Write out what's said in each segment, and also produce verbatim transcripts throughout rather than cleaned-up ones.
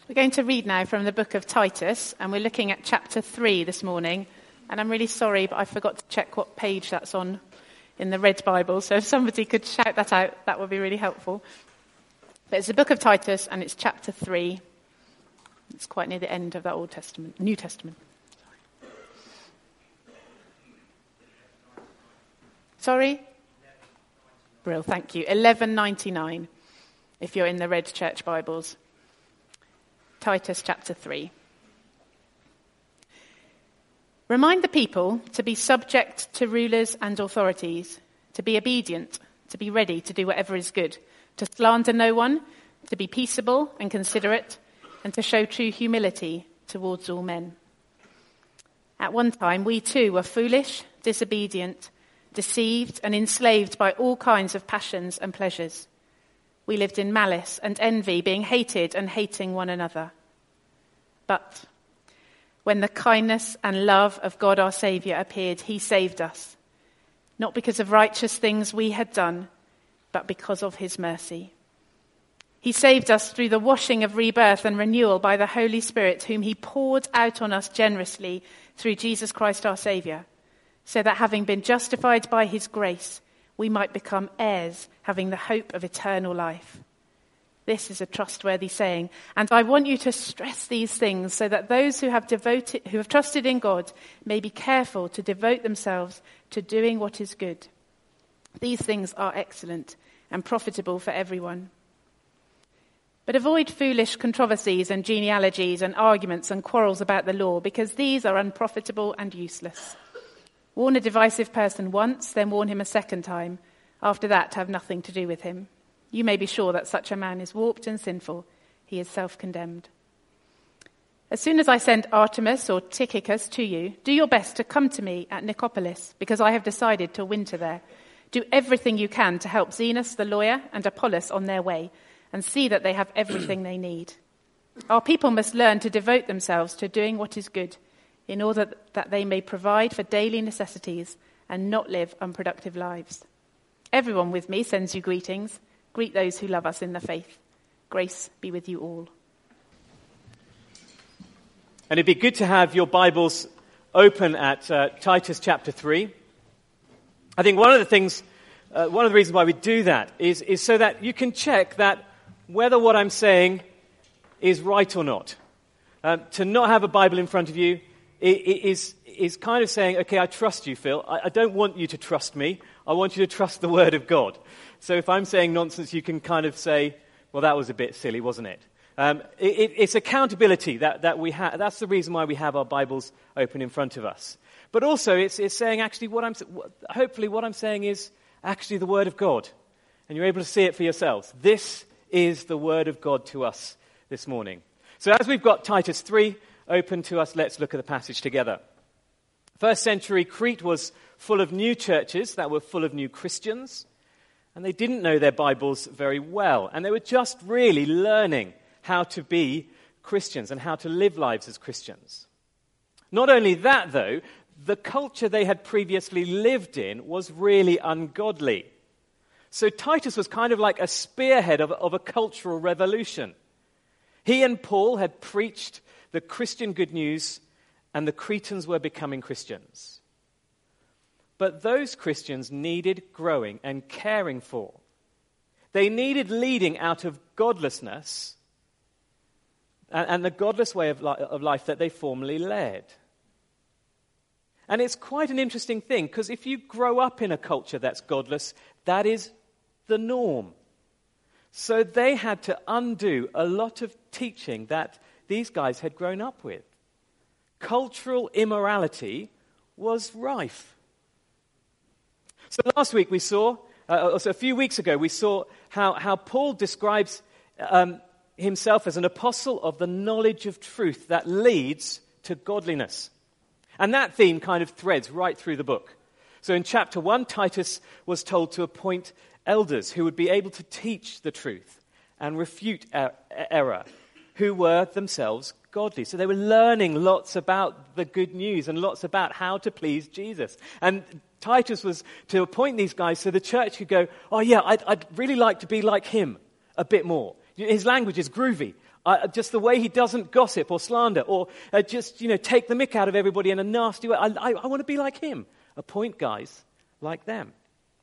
We're going to read now from the book of Titus, and we're looking at chapter three this morning. And I'm really sorry, but I forgot to check what page that's on in the Red Bible. So if somebody could shout that out, that would be really helpful. But it's the book of Titus, and it's chapter three. It's quite near the end of that Old Testament, New Testament. Sorry? Brill, thank you. eleven ninety-nine, if you're in the Red Church Bibles. Titus chapter three. Remind the people to be subject to rulers and authorities, to be obedient, to be ready to do whatever is good, to slander no one, to be peaceable and considerate, and to show true humility towards all men. At one time, we too were foolish, disobedient, deceived, and enslaved by all kinds of passions and pleasures. We lived in malice and envy, being hated and hating one another. But when the kindness and love of God our Saviour appeared, he saved us, not because of righteous things we had done, but because of his mercy. He saved us through the washing of rebirth and renewal by the Holy Spirit, whom he poured out on us generously through Jesus Christ our Saviour, so that having been justified by his grace, we might become heirs, having the hope of eternal life. This is a trustworthy saying, and I want you to stress these things so that those who have devoted, who have trusted in God may be careful to devote themselves to doing what is good. These things are excellent and profitable for everyone. But avoid foolish controversies and genealogies and arguments and quarrels about the law, because these are unprofitable and useless. Warn a divisive person once, then warn him a second time. After that, have nothing to do with him. You may be sure that such a man is warped and sinful. He is self-condemned. As soon as I send Artemis or Tychicus to you, do your best to come to me at Nicopolis, because I have decided to winter there. Do everything you can to help Zenas the lawyer and Apollos on their way, and see that they have everything they need. Our people must learn to devote themselves to doing what is good, in order that they may provide for daily necessities and not live unproductive lives. Everyone with me sends you greetings. Greet those who love us in the faith. Grace be with you all. And it'd be good to have your Bibles open at uh, Titus chapter three. I think one of the things, uh, one of the reasons why we do that is, is so that you can check that whether what I'm saying is right or not. Um, to not have a Bible in front of you is is kind of saying, okay, I trust you, Phil. I, I don't want you to trust me. I want you to trust the Word of God. So if I'm saying nonsense, you can kind of say, well, that was a bit silly, wasn't it? Um, it, it it's accountability that, that we have. That's the reason why we have our Bibles open in front of us. But also, it's, it's saying actually what I'm, hopefully what I'm saying is actually the Word of God. And you're able to see it for yourselves. This is the Word of God to us this morning. So as we've got Titus three open to us, let's look at the passage together. First century Crete was full of new churches that were full of new Christians, and they didn't know their Bibles very well, and they were just really learning how to be Christians and how to live lives as Christians. Not only that, though, the culture they had previously lived in was really ungodly. So Titus was kind of like a spearhead of, of a cultural revolution. He and Paul had preached the Christian good news, and the Cretans were becoming Christians. But those Christians needed growing and caring for. They needed leading out of godlessness and, and the godless way of, li- of life that they formerly led. And it's quite an interesting thing, because if you grow up in a culture that's godless, that is the norm. So they had to undo a lot of teaching that these guys had grown up with. Cultural immorality was rife. So last week we saw, uh, so a few weeks ago, we saw how, how Paul describes um, himself as an apostle of the knowledge of truth that leads to godliness. And that theme kind of threads right through the book. So in chapter one, Titus was told to appoint elders who would be able to teach the truth and refute er- error, who were themselves godly. So they were learning lots about the good news and lots about how to please Jesus. And Titus was to appoint these guys so the church could go, oh yeah, I'd, I'd really like to be like him a bit more. His language is groovy. Uh, just the way he doesn't gossip or slander or uh, just, you know, take the mick out of everybody in a nasty way. I, I, I want to be like him. Appoint guys like them.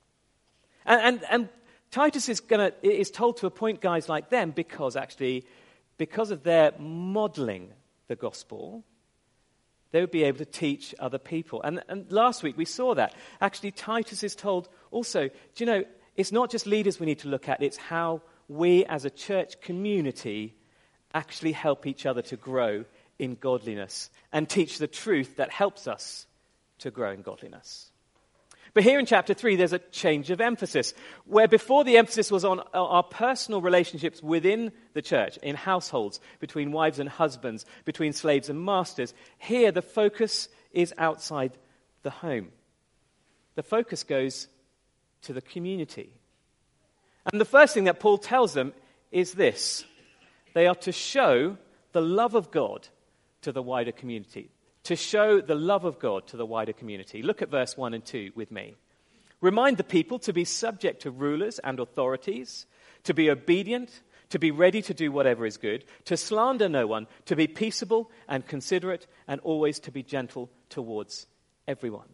And, and, and Titus is, gonna, is told to appoint guys like them because actually, because of their modeling the gospel, they would be able to teach other people. And, and last week we saw that. Actually, Titus is told also, do you know, it's not just leaders we need to look at, it's how we as a church community actually help each other to grow in godliness and teach the truth that helps us to grow in godliness. But here in chapter three, there's a change of emphasis, where before the emphasis was on our personal relationships within the church, in households, between wives and husbands, between slaves and masters. Here, the focus is outside the home. The focus goes to the community. And the first thing that Paul tells them is this. They are to show the love of God to the wider community. To show the love of God to the wider community. Look at verse one and two with me. Remind the people to be subject to rulers and authorities, to be obedient, to be ready to do whatever is good, to slander no one, to be peaceable and considerate, and always to be gentle towards everyone.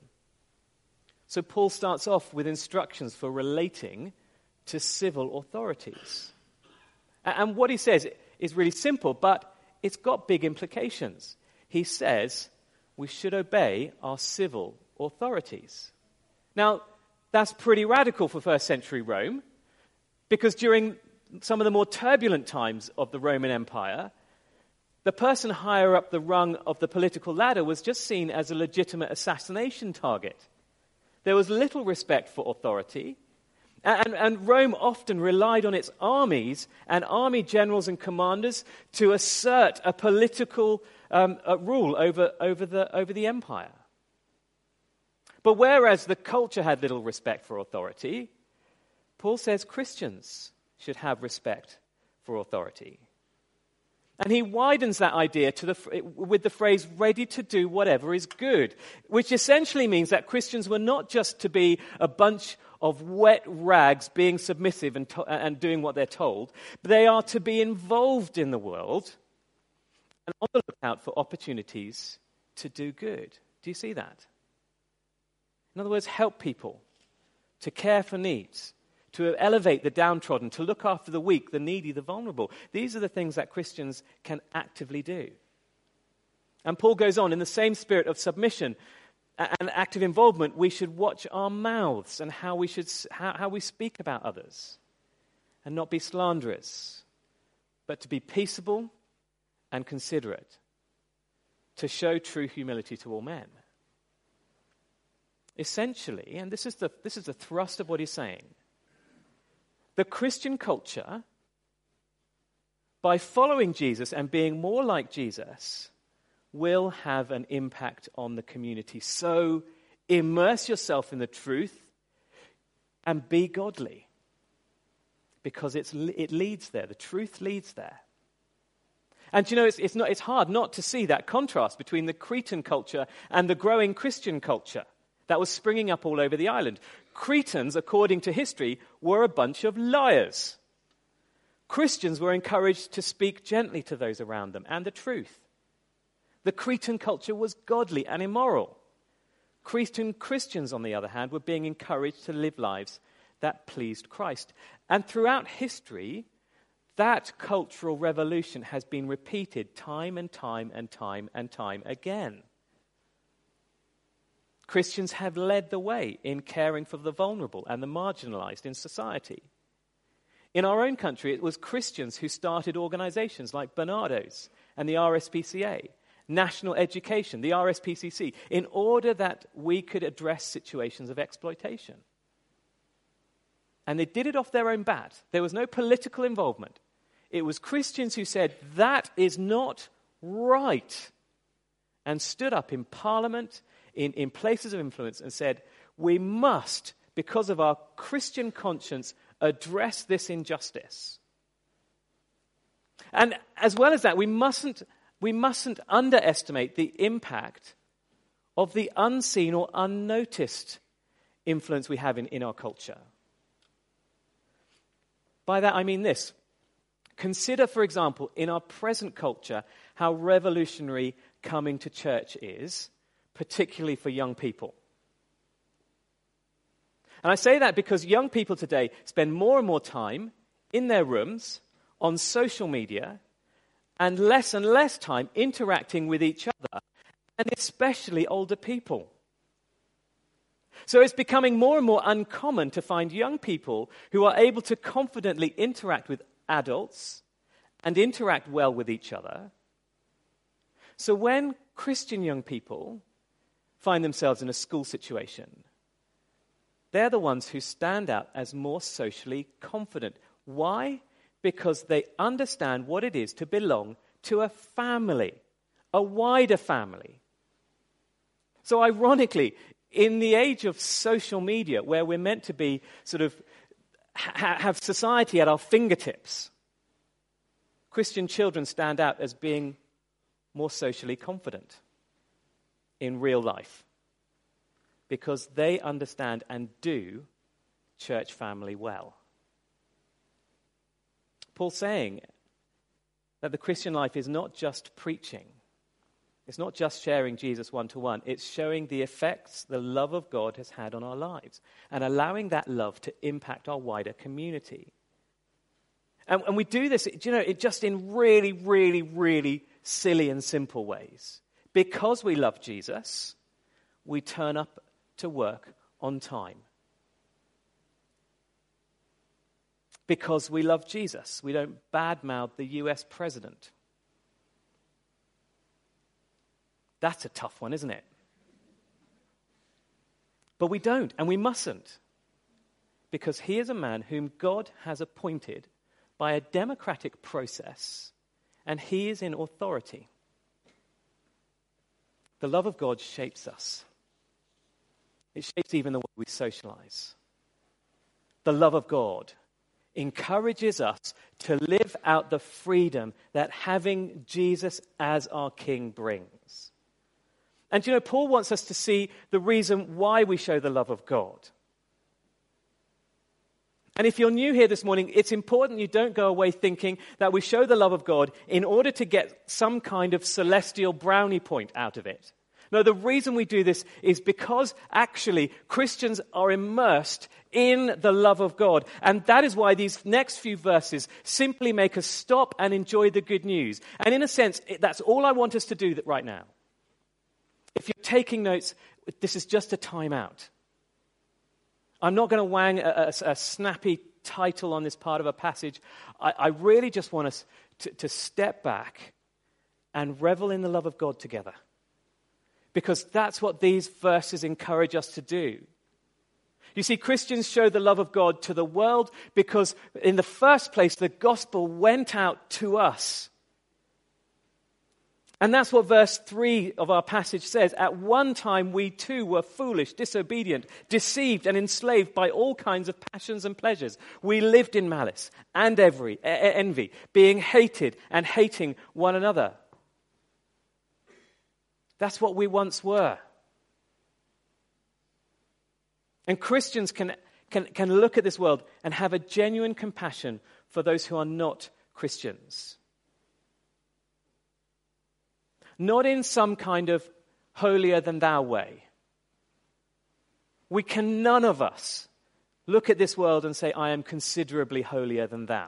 So Paul starts off with instructions for relating to civil authorities. And what he says is really simple, but it's got big implications. He says we should obey our civil authorities. Now, that's pretty radical for first century Rome, because during some of the more turbulent times of the Roman Empire, the person higher up the rung of the political ladder was just seen as a legitimate assassination target. There was little respect for authority. And, and Rome often relied on its armies and army generals and commanders to assert a political um, a rule over, over, the, over the empire. But whereas the culture had little respect for authority, Paul says Christians should have respect for authority. And he widens that idea to the, with the phrase, ready to do whatever is good, which essentially means that Christians were not just to be a bunch of wet rags being submissive and, to, and doing what they're told, but they are to be involved in the world and on the lookout for opportunities to do good. Do you see that? In other words, help people, to care for needs, to elevate the downtrodden, to look after the weak, the needy, the vulnerable. These are the things that Christians can actively do. And Paul goes on, in the same spirit of submission and active involvement, we should watch our mouths and how we should how, how we speak about others, and not be slanderous, but to be peaceable and considerate, to show true humility to all men. Essentially, and this is the this is the thrust of what he's saying, the Christian culture, by following Jesus and being more like Jesus, will have an impact on the community. So immerse yourself in the truth and be godly, because it's, it leads there. The truth leads there. And you know, it's, it's, not, it's hard not to see that contrast between the Cretan culture and the growing Christian culture that was springing up all over the island. Cretans, according to history, were a bunch of liars. Christians were encouraged to speak gently to those around them and the truth. The Cretan culture was godly and immoral. Cretan Christians, on the other hand, were being encouraged to live lives that pleased Christ. And throughout history, that cultural revolution has been repeated time and time and time and time again. Christians have led the way in caring for the vulnerable and the marginalized in society. In our own country, it was Christians who started organizations like Barnardo's and the R S P C A, National Education, the R S P C C, in order that we could address situations of exploitation. And they did it off their own bat. There was no political involvement. It was Christians who said, that is not right, and stood up in Parliament, in, in places of influence, and said, we must, because of our Christian conscience, address this injustice. And as well as that, we mustn't We mustn't underestimate the impact of the unseen or unnoticed influence we have in, in our culture. By that I mean this. Consider, for example, in our present culture, how revolutionary coming to church is, particularly for young people. And I say that because young people today spend more and more time in their rooms, on social media, and less and less time interacting with each other, and especially older people. So it's becoming more and more uncommon to find young people who are able to confidently interact with adults and interact well with each other. So when Christian young people find themselves in a school situation, they're the ones who stand out as more socially confident. Why? Because they understand what it is to belong to a family, a wider family. So ironically, in the age of social media, where we're meant to be sort of ha- have society at our fingertips, Christian children stand out as being more socially confident in real life because they understand and do church family well. Paul's saying that the Christian life is not just preaching. It's not just sharing Jesus one-to-one. It's showing the effects the love of God has had on our lives and allowing that love to impact our wider community. And, and we do this, you know, it just in really, really, really silly and simple ways. Because we love Jesus, we turn up to work on time. Because we love Jesus, we don't badmouth the U S president. That's a tough one, isn't it? But we don't, and we mustn't. Because he is a man whom God has appointed by a democratic process, and he is in authority. The love of God shapes us. It shapes even the way we socialize. The love of God encourages us to live out the freedom that having Jesus as our King brings. And you know, Paul wants us to see the reason why we show the love of God. And if you're new here this morning, it's important you don't go away thinking that we show the love of God in order to get some kind of celestial brownie point out of it. No, the reason we do this is because actually Christians are immersed in the love of God. And that is why these next few verses simply make us stop and enjoy the good news. And in a sense, that's all I want us to do right now. If you're taking notes, this is just a timeout. I'm not going to wang a, a, a snappy title on this part of a passage. I, I really just want us to, to step back and revel in the love of God together. Because that's what these verses encourage us to do. You see, Christians show the love of God to the world because in the first place, the gospel went out to us. And that's what verse three of our passage says. At one time we too were foolish, disobedient, deceived and enslaved by all kinds of passions and pleasures. We lived in malice and every envy, being hated and hating one another. That's what we once were. And Christians can, can, can look at this world and have a genuine compassion for those who are not Christians. Not in some kind of holier-than-thou way. We can, none of us, look at this world and say, I am considerably holier than thou.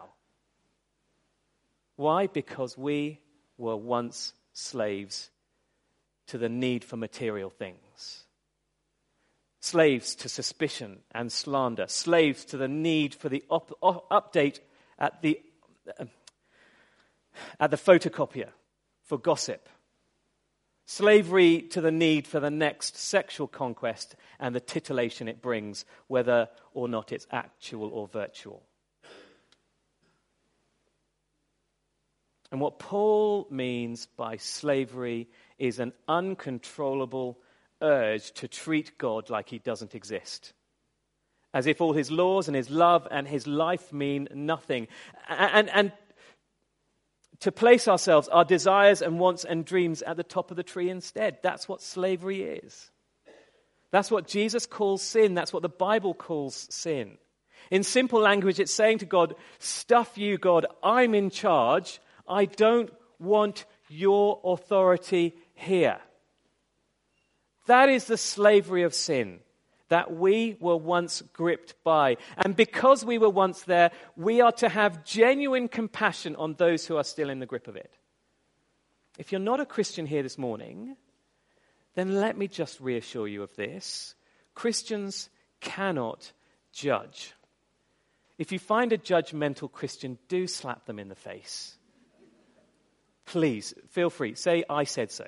Why? Because we were once slaves to the need for material things. Slaves to suspicion and slander. Slaves to the need for the op- op- update at the, uh, at the photocopier for gossip. Slavery to the need for the next sexual conquest and the titillation it brings, whether or not it's actual or virtual. And what Paul means by slavery is an uncontrollable urge to treat God like he doesn't exist. As if all his laws and his love and his life mean nothing. And, and, and to place ourselves, our desires and wants and dreams at the top of the tree instead. That's what slavery is. That's what Jesus calls sin. That's what the Bible calls sin. In simple language, it's saying to God, stuff you, God, I'm in charge. I don't want your authority here. That is the slavery of sin that we were once gripped by. And because we were once there, we are to have genuine compassion on those who are still in the grip of it. If you're not a Christian here this morning, then let me just reassure you of this. Christians cannot judge. If you find a judgmental Christian, do slap them in the face. Please, feel free. Say, I said so.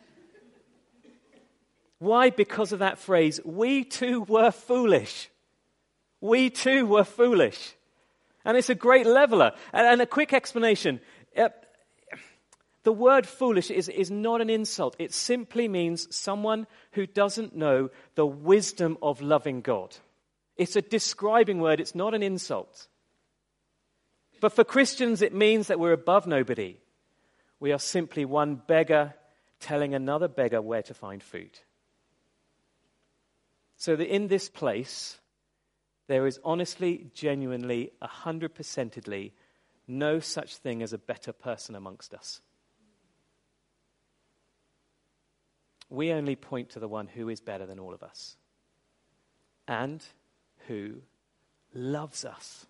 Why? Because of that phrase, we too were foolish. We too were foolish. And it's a great leveler. And, and a quick explanation. Uh, the word foolish is, is not an insult. It simply means someone who doesn't know the wisdom of loving God. It's a describing word. It's not an insult. But for Christians, it means that we're above nobody. We are simply one beggar telling another beggar where to find food. So that in this place, there is honestly, genuinely, a hundred percentedly no such thing as a better person amongst us. We only point to the one who is better than all of us and who loves us.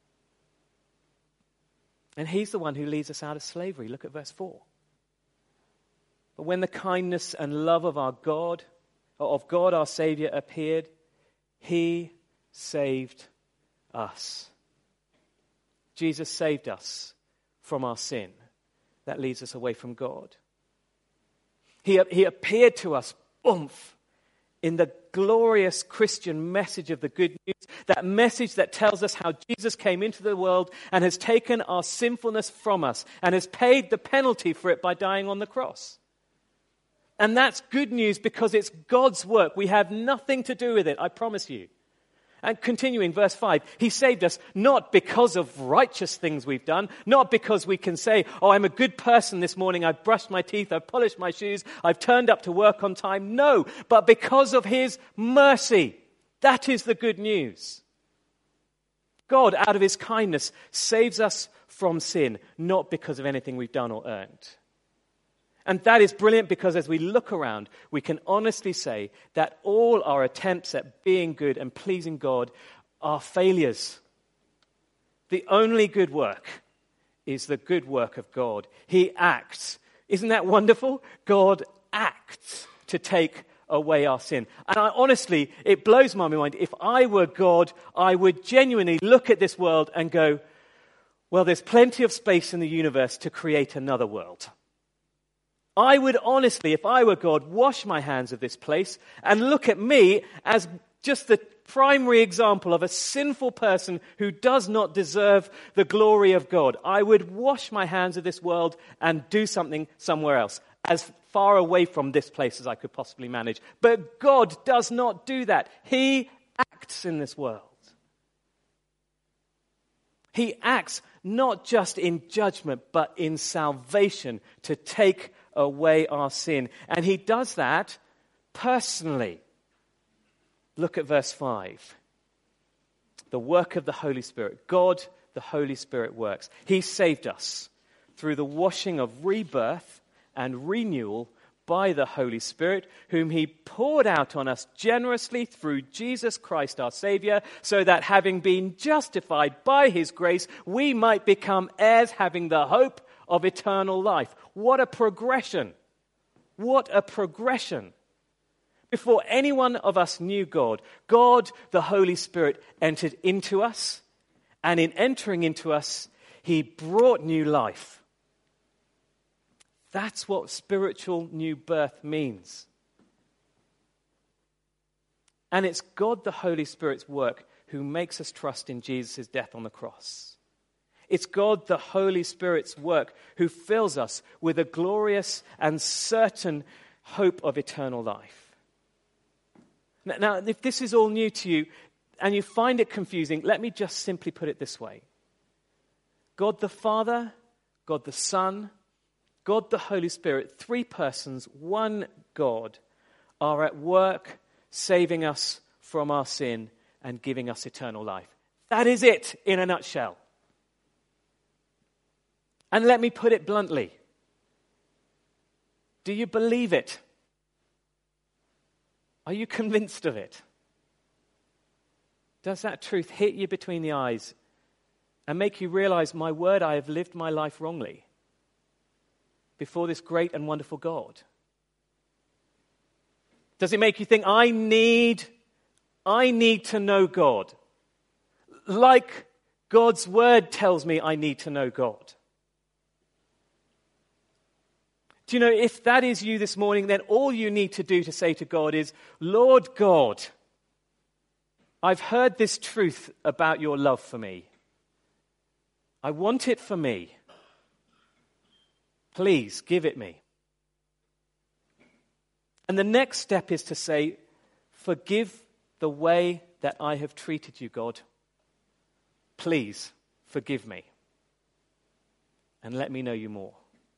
And he's the one who leads us out of slavery. Look at verse four. But when the kindness and love of our God, of God our Savior appeared, he saved us. Jesus saved us from our sin that leads us away from God. He, he appeared to us, oomph, in the glorious Christian message of the good news, that message that tells us how Jesus came into the world and has taken our sinfulness from us and has paid the penalty for it by dying on the cross. And that's good news because it's God's work. We have nothing to do with it, I promise you. And continuing, verse five, he saved us not because of righteous things we've done, not because we can say, oh, I'm a good person this morning, I've brushed my teeth, I've polished my shoes, I've turned up to work on time. No, but because of his mercy. That is the good news. God, out of his kindness, saves us from sin, not because of anything we've done or earned. And that is brilliant because as we look around, we can honestly say that all our attempts at being good and pleasing God are failures. The only good work is the good work of God. He acts. Isn't that wonderful? God acts to take away our sin. And I honestly, it blows my mind. If I were God, I would genuinely look at this world and go, well, there's plenty of space in the universe to create another world. I would honestly, if I were God, wash my hands of this place and look at me as just the primary example of a sinful person who does not deserve the glory of God. I would wash my hands of this world and do something somewhere else, as far away from this place as I could possibly manage. But God does not do that. He acts in this world. He acts not just in judgment, but in salvation to take away our sin. And he does that personally. Look at verse five. The work of the Holy Spirit. God, the Holy Spirit works. He saved us through the washing of rebirth and renewal by the Holy Spirit, whom he poured out on us generously through Jesus Christ our Savior, so that having been justified by his grace, we might become heirs having the hope of eternal life. What a progression. What a progression. Before any one of us knew God, God, the Holy Spirit, entered into us, and in entering into us, he brought new life. That's what spiritual new birth means. And it's God, the Holy Spirit's work, who makes us trust in Jesus' death on the cross. It's God, the Holy Spirit's work, who fills us with a glorious and certain hope of eternal life. Now, if this is all new to you and you find it confusing, let me just simply put it this way. God the Father, God the Son, God the Holy Spirit, three persons, one God, are at work saving us from our sin and giving us eternal life. That is it in a nutshell. And let me put it bluntly. Do you believe it? Are you convinced of it? Does that truth hit you between the eyes and make you realize, my word, I have lived my life wrongly before this great and wonderful God? Does it make you think, I need, I need to know God, like God's word tells me I need to know God? Do you know, if that is you this morning, then all you need to do to say to God is, Lord God, I've heard this truth about your love for me. I want it for me. Please give it me. And the next step is to say, forgive the way that I have treated you, God. Please forgive me. And let me know you more.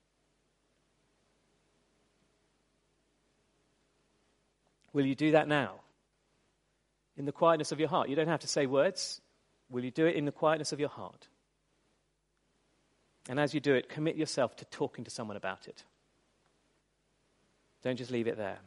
Will you do that now? In the quietness of your heart. You don't have to say words. Will you do it in the quietness of your heart? And as you do it, commit yourself to talking to someone about it. Don't just leave it there.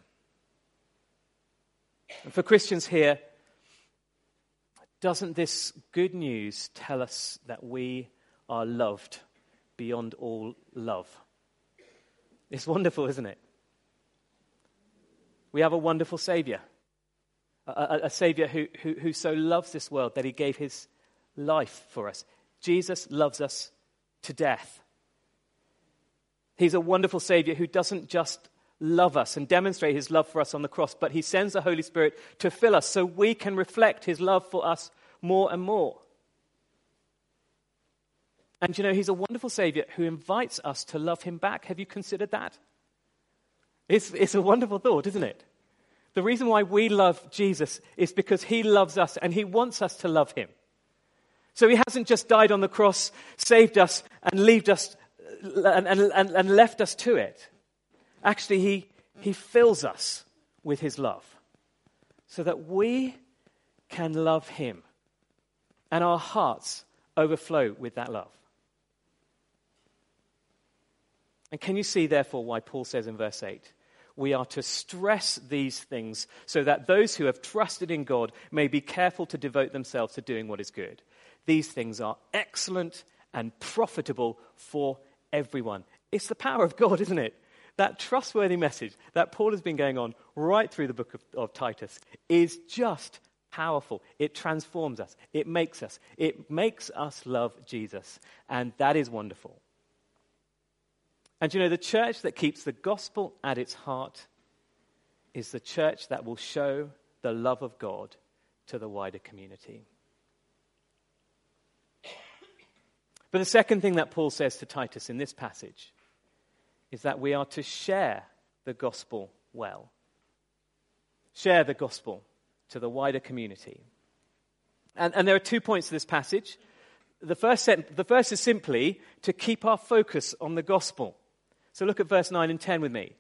And for Christians here, doesn't this good news tell us that we are loved beyond all love? It's wonderful, isn't it? We have a wonderful Savior. A, a, a Savior who, who, who so loves this world that he gave his life for us. Jesus loves us to death. He's a wonderful Savior who doesn't just love us and demonstrate his love for us on the cross, but he sends the Holy Spirit to fill us so we can reflect his love for us more and more. And you know, he's a wonderful Savior who invites us to love him back. Have you considered that? It's, it's a wonderful thought, isn't it? The reason why we love Jesus is because he loves us and he wants us to love him. So he hasn't just died on the cross, saved us, and left us, and, and, and left us to it. Actually, he, he fills us with his love so that we can love him and our hearts overflow with that love. And can you see, therefore, why Paul says in verse eight, we are to stress these things so that those who have trusted in God may be careful to devote themselves to doing what is good. These things are excellent and profitable for everyone. It's the power of God, isn't it? That trustworthy message that Paul has been going on right through the book of, of Titus is just powerful. It transforms us. It makes us. It makes us love Jesus. And that is wonderful. And you know, the church that keeps the gospel at its heart is the church that will show the love of God to the wider community. But the second thing that Paul says to Titus in this passage is that we are to share the gospel well. Share the gospel to the wider community. And, and there are two points to this passage. The first, sent, the first is simply to keep our focus on the gospel. So look at verse nine and ten with me.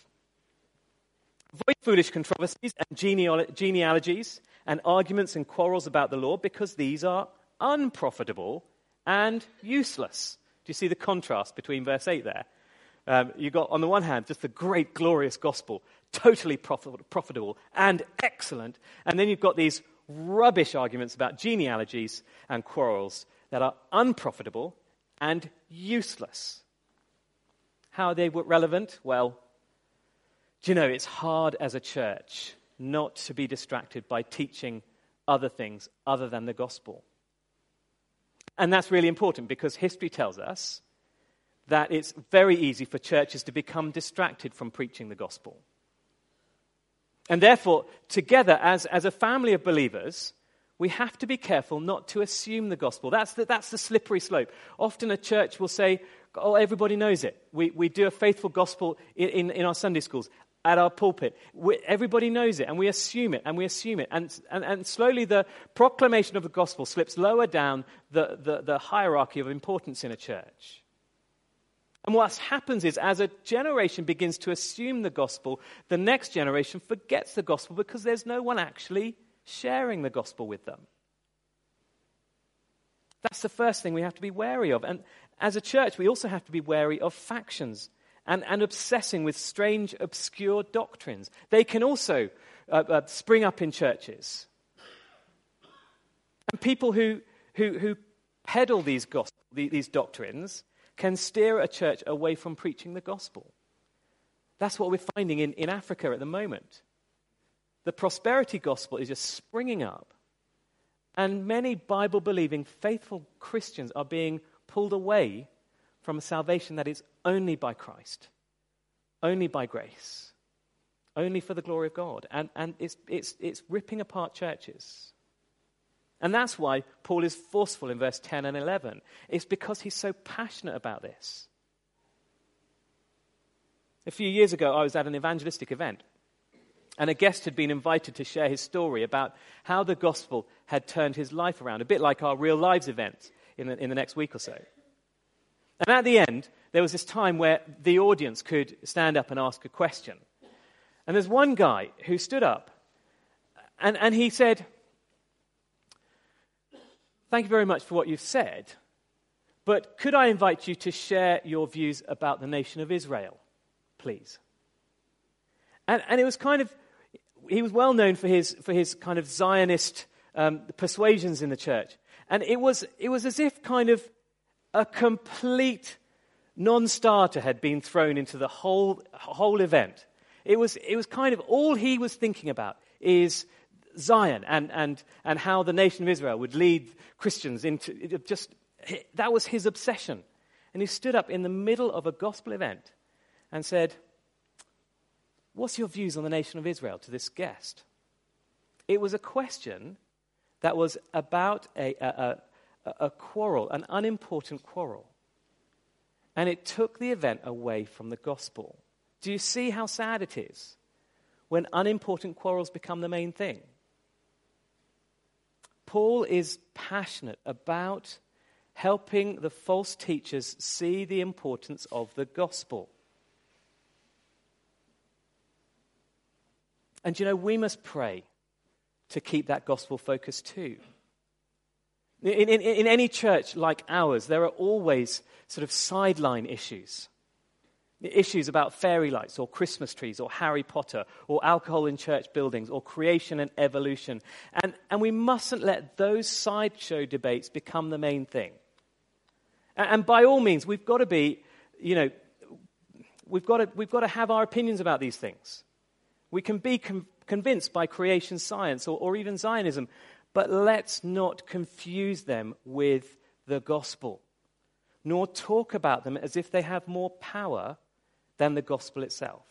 Avoid foolish controversies and geneal- genealogies and arguments and quarrels about the law, because these are unprofitable and useless. Do you see the contrast between verse eight there? Um, you've got, on the one hand, just the great, glorious gospel, totally profit- profitable and excellent. And then you've got these rubbish arguments about genealogies and quarrels that are unprofitable and useless. How are they relevant? Well, do you know, it's hard as a church not to be distracted by teaching other things other than the gospel. And that's really important because history tells us that it's very easy for churches to become distracted from preaching the gospel. And therefore, together as, as a family of believers, we have to be careful not to assume the gospel. That's the, that's the slippery slope. Often a church will say, oh, everybody knows it. We, we do a faithful gospel in, in, in our Sunday schools, at our pulpit. We, everybody knows it, and we assume it, and we assume it. And, and, and slowly the proclamation of the gospel slips lower down the, the, the hierarchy of importance in a church. And what happens is, as a generation begins to assume the gospel, the next generation forgets the gospel because there's no one actually sharing the gospel with them. That's the first thing we have to be wary of. And as a church, we also have to be wary of factions and, and obsessing with strange, obscure doctrines. They can also uh, uh, spring up in churches. And people who, who, who peddle these, gospel, these doctrines can steer a church away from preaching the gospel. That's what we're finding in, in Africa at the moment. The prosperity gospel is just springing up. And many Bible-believing, faithful Christians are being pulled away from a salvation that is only by Christ, only by grace, only for the glory of God. And, and it's, it's, it's ripping apart churches. And that's why Paul is forceful in verse ten and eleven. It's because he's so passionate about this. A few years ago, I was at an evangelistic event, and a guest had been invited to share his story about how the gospel had turned his life around, a bit like our Real Lives event in the, in the next week or so. And at the end, there was this time where the audience could stand up and ask a question. And there's one guy who stood up, and, and he said, "Thank you very much for what you've said, but could I invite you to share your views about the nation of Israel, please?" And, and it was kind of, he was well known for his for his kind of Zionist um, persuasions in the church. And it was it was as if kind of a complete non-starter had been thrown into the whole whole event. It was it was kind of all he was thinking about is Zion and and and how the nation of Israel would lead Christians into it just that was his obsession. And he stood up in the middle of a gospel event and said, "What's your views on the nation of Israel?" to this guest. It was a question that was about a, a, a, a quarrel, an unimportant quarrel. And it took the event away from the gospel. Do you see how sad it is when unimportant quarrels become the main thing? Paul is passionate about helping the false teachers see the importance of the gospel. And you know, we must pray to keep that gospel focus too. In, in, in any church like ours, there are always sort of sideline issues. Issues about fairy lights or Christmas trees or Harry Potter or alcohol in church buildings or creation and evolution. And, and we mustn't let those sideshow debates become the main thing. And, and by all means, we've got to be, you know, we've got to, we've got to have our opinions about these things. We can be com- convinced by creation science or, or even Zionism, but let's not confuse them with the gospel, nor talk about them as if they have more power than the gospel itself.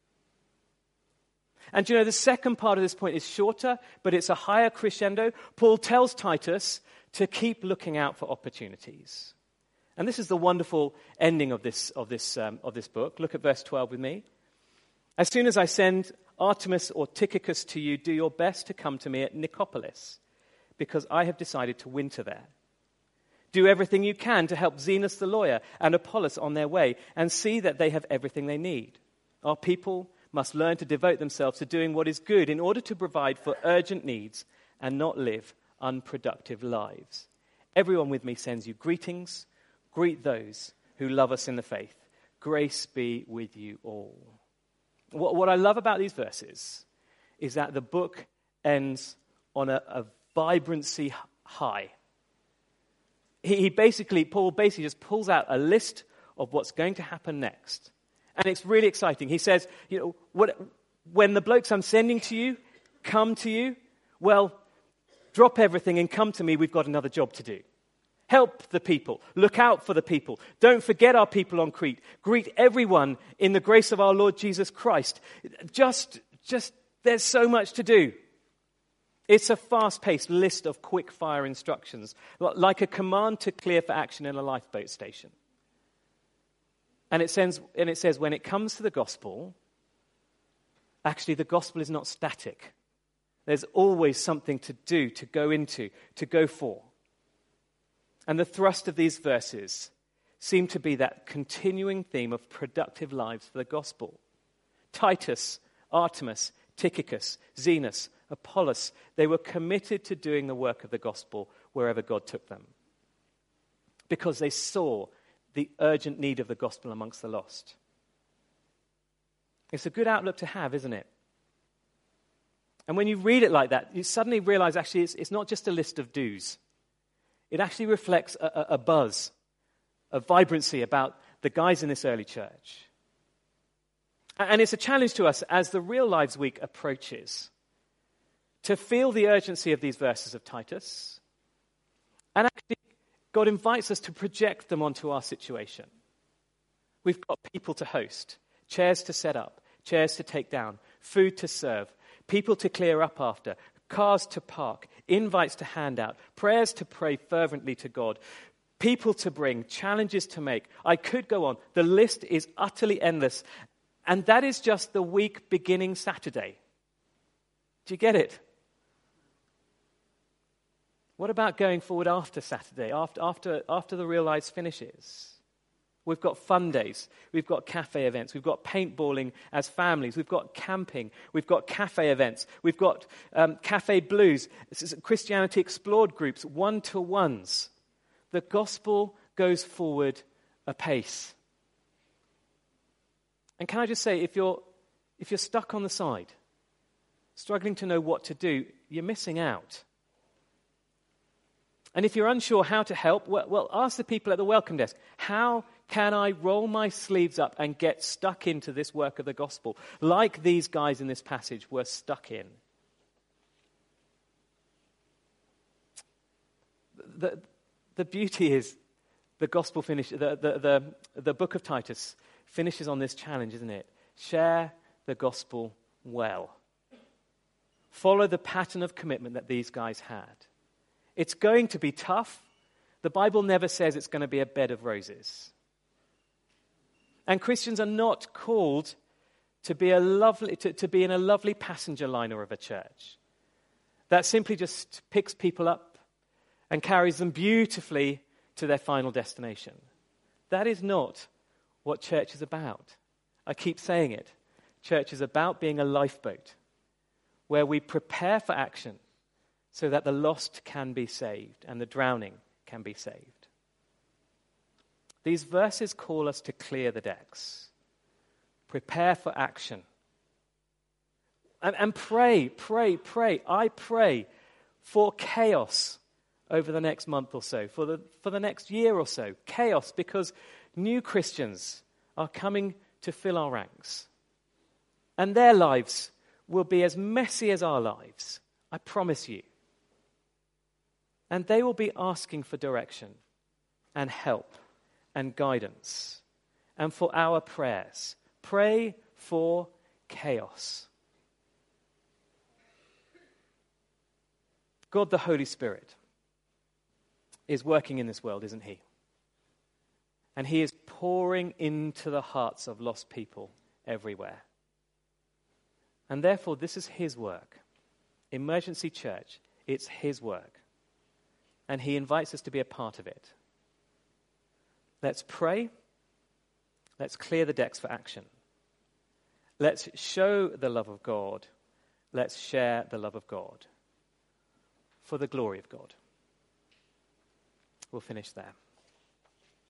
And you know, the second part of this point is shorter, but it's a higher crescendo. Paul tells Titus to keep looking out for opportunities. And this is the wonderful ending of this, of this, um, of this book. Look at verse twelve with me. "As soon as I send Artemas or Tychicus to you, do your best to come to me at Nicopolis, because I have decided to winter there. Do everything you can to help Zenas the lawyer and Apollos on their way, and see that they have everything they need. Our people must learn to devote themselves to doing what is good in order to provide for urgent needs and not live unproductive lives. Everyone with me sends you greetings. Greet those who love us in the faith. Grace be with you all." What, what I love about these verses is that the book ends on a, a vibrancy high. He, he basically, Paul basically just pulls out a list of what's going to happen next. And it's really exciting. He says, you know, what, when the blokes I'm sending to you come to you, well, drop everything and come to me. We've got another job to do. Help the people. Look out for the people. Don't forget our people on Crete. Greet everyone in the grace of our Lord Jesus Christ. Just, just, there's so much to do. It's a fast-paced list of quick-fire instructions, like a command to clear for action in a lifeboat station. And it says, and it says, when it comes to the gospel, actually the gospel is not static. There's always something to do, to go into, to go for. And the thrust of these verses seem to be that continuing theme of productive lives for the gospel. Titus, Artemas, Tychicus, Zenas, Apollos, they were committed to doing the work of the gospel wherever God took them. because they saw the urgent need of the gospel amongst the lost. It's a good outlook to have, isn't it? And when you read it like that, you suddenly realize actually it's, it's not just a list of do's. It actually reflects a, a, a buzz, a vibrancy about the guys in this early church. And it's a challenge to us as the Real Lives Week approaches to feel the urgency of these verses of Titus. And actually, God invites us to project them onto our situation. We've got people to host, chairs to set up, chairs to take down, food to serve, people to clear up after, cars to park, invites to hand out, prayers to pray fervently to God, people to bring, challenges to make. I could go on. The list is utterly endless. And that is just the week beginning Saturday. Do you get it? What about going forward after Saturday, after, after, after the Real Lives finishes? We've got fun days. We've got cafe events. We've got paintballing as families. We've got camping. We've got cafe events. We've got um, cafe blues, Christianity Explored groups, one-to-ones. The gospel goes forward apace. And can I just say, if you're, if you're stuck on the side, struggling to know what to do, you're missing out. And if you're unsure how to help, well, well, ask the people at the welcome desk, how can I roll my sleeves up and get stuck into this work of the gospel, like these guys in this passage were stuck in? The, the beauty is the gospel finish, the, the, the, the book of Titus finishes on this challenge, isn't it? Share the gospel well. Follow the pattern of commitment that these guys had. It's going to be tough. The Bible never says it's going to be a bed of roses. And Christians are not called to be a lovely, to, to be in a lovely passenger liner of a church that simply just picks people up and carries them beautifully to their final destination. That is not what church is about. I keep saying it. Church is about being a lifeboat where we prepare for action so that the lost can be saved and the drowning can be saved. These verses call us to clear the decks, prepare for action, and, and pray, pray, pray. I pray for chaos over the next month or so, for the, for the next year or so. Chaos, because new Christians are coming to fill our ranks. And their lives will be as messy as our lives, I promise you. And they will be asking for direction and help and guidance and for our prayers. Pray for chaos. God the Holy Spirit is working in this world, isn't he? And he is pouring into the hearts of lost people everywhere. And therefore, this is his work. Emergency Church, it's his work. And he invites us to be a part of it. Let's pray. Let's clear the decks for action. Let's show the love of God. Let's share the love of God for the glory of God. We'll finish there.